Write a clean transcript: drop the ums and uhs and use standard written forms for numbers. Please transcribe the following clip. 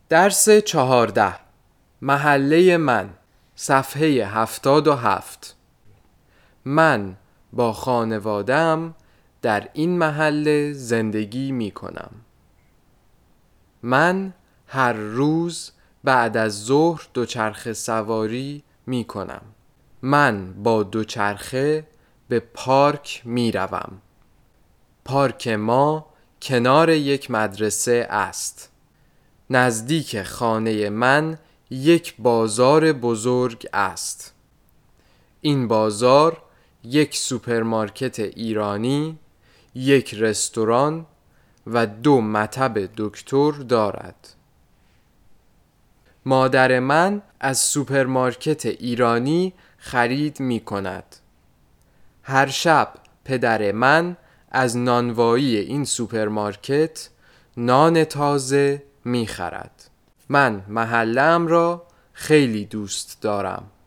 درس 14 محله من صفحه 77. من با خانواده‌ام در این محله زندگی می کنم. من هر روز بعد از ظهر دوچرخه سواری می کنم. من با دوچرخه به پارک می روم. پارک ما کنار یک مدرسه است. نزدیک خانه من یک بازار بزرگ است. این بازار یک سوپرمارکت ایرانی، یک رستوران و 2 مطب دکتر دارد. مادر من از سوپرمارکت ایرانی خرید می کند. هر شب پدر من از نانوایی این سوپرمارکت نان تازه می خرد. من محله‌ام را خیلی دوست دارم.